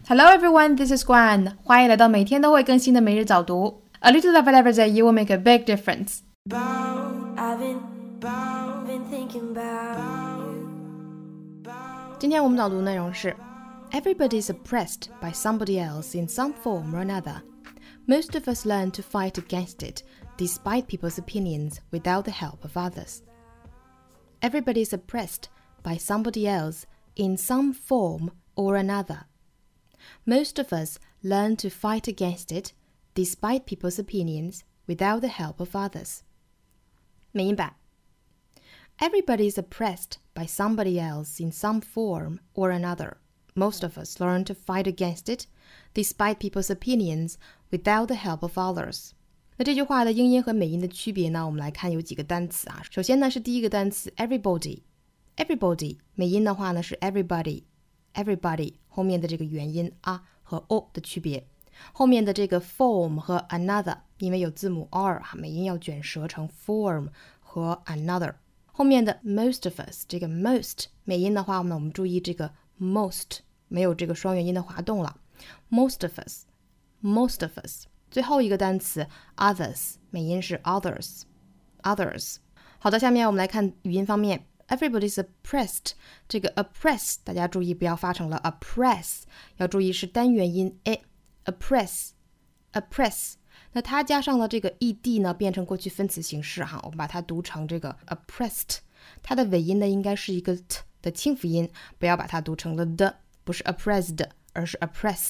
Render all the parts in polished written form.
Hello everyone, this is Guan. 欢迎来到每天都会更新的每日早读。A little of every day, you will make a big difference. I've been thinking about you. 今天我们早读内容是 Everybody is oppressed by somebody else in some form or another. Most of us learn to fight against it, despite people's opinions, without the help of others. Everybody is oppressed by somebody else in some form or another. Most of us learn to fight against it, despite people's opinions, without the help of others. 美音版 Everybody is oppressed by somebody else in some form or another. Most of us learn to fight against it, despite people's opinions, without the help of others. 那这句话的英音和美音的区别呢？我们来看有几个单词啊。首先呢是第一个单词 everybody， 美音的话呢是 everybody， 后面的这个元音啊和 o 的区别。后面的这个 form 和 another， 因为有字母 r 美音要卷舌成 form 和 another。后面的 most of us， 这个 most 美音的话呢，我们注意这个 most 没有这个双元音的滑动了。most of us。最后一个单词 others， 美音是 others。好的，下面我们来看语音方面。Everybody's oppressed， 这个 oppress 大家注意不要发成了 oppress， 要注意是单元音 oppress。那它加上了这个 ed 呢，变成过去分词形式哈，我们把它读成这个 oppressed， 它的尾音呢应该是一个 t 的清辅音，不要把它读成了的，不是 oppressed， 而是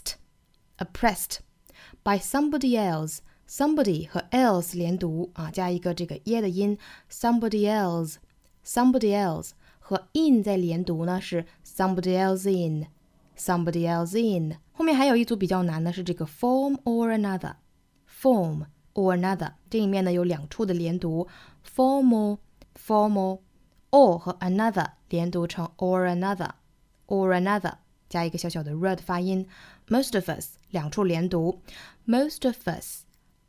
oppressed。By somebody else， somebody 和 else 连读啊，加一个这个耶的音 somebody else 和 in 在连读呢是 somebody else in。后面还有一组比较难的是这个 form or another， 这里面呢有两处的连读 formal or 和 another 连读成 or another， 加一个小小的 r 的发音。Most of us 两处连读 most of us，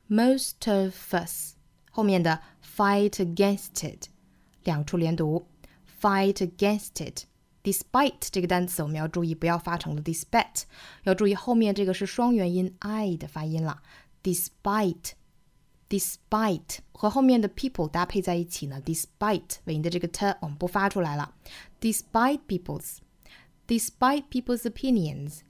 后面的 fight against it 两处连读 fight against it。 despite 这个单词我们要注意不要发成了 despite， 要注意后面这个是双元音 I 的发音了 despite 和后面的 people 搭配在一起呢 despite 尾音的这个 t 我们不发出来了 despite people's opinions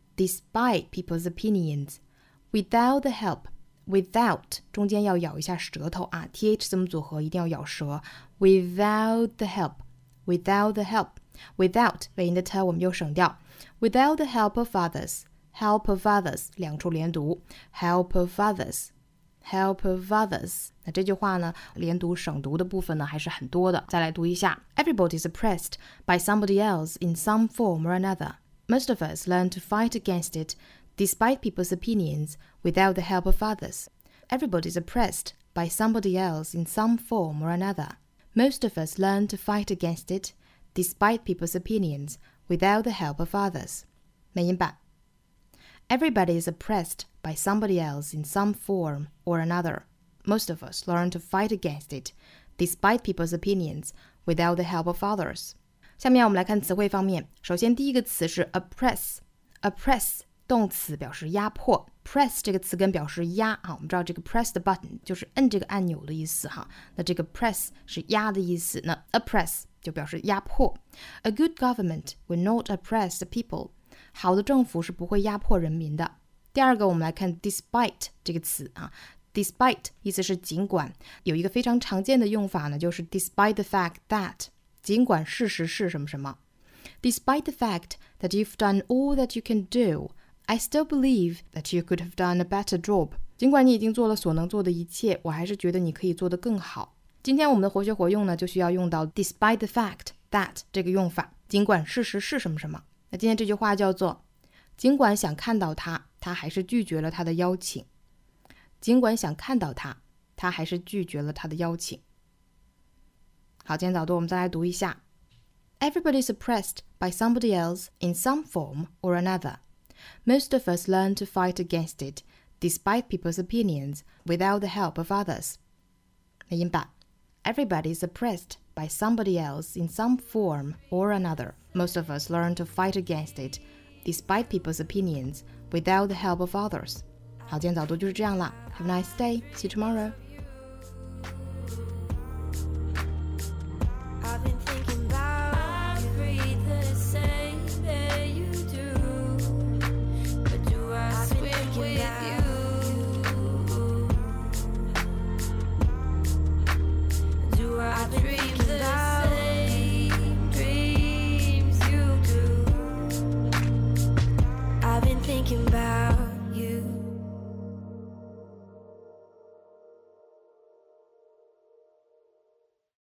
without the help without 中间要咬一下舌头啊 th 字母组合一定要咬舌 without the help without 尾音的 t 我们就省掉 without the help of others 两处连读 help of others。 那这句话呢连读省读的部分呢还是很多的，再来读一下 Everybody is oppressed by somebody else in some form or another. Most of us learn to fight against it, despite people's opinions, without the help of others. Everybody is oppressed by somebody else in some form or another. Most of us learn to fight against it, despite people's opinions, without the help of others. 美音版 Everybody is oppressed by somebody else in some form or another. Most of us learn to fight against it, despite people's opinions, without the help of others. 下面我们来看词汇方面。首先第一个词是 oppress 动词表示压迫 press 这个词根表示压啊，我们知道这个 press the button 就是摁这个按钮的意思哈。那这个 press 是压的意思，那 oppress 就表示压迫。A good government will not oppress the people. 好的政府是不会压迫人民的。第二个我们来看 despite 这个词啊 despite 意思是尽管，有一个非常常见的用法呢，就是 despite the fact that 尽管事实是什么什么 Despite the fact that you've done all that you can do, I still believe that you could have done a better job. 尽管你已经做了所能做的一切，我还是觉得你可以做得更好。今天我们的活学活用呢，就需要用到 despite the fact that 这个用法，尽管事实是什么什么。那今天这句话叫做尽管想看到他，他还是拒绝了他的邀请。尽管想看到他，他还是拒绝了他的邀请。好，今天早读我们再来读一下。Everybody is oppressed by somebody else in some form or another. Most of us learn to fight against it, despite people's opinions, without the help of others. 美音版 Everybody is oppressed by somebody else in some form or another. Most of us learn to fight against it, despite people's opinions, without the help of others. 好，今天早读就是这样啦。Have a nice day. See you tomorrow.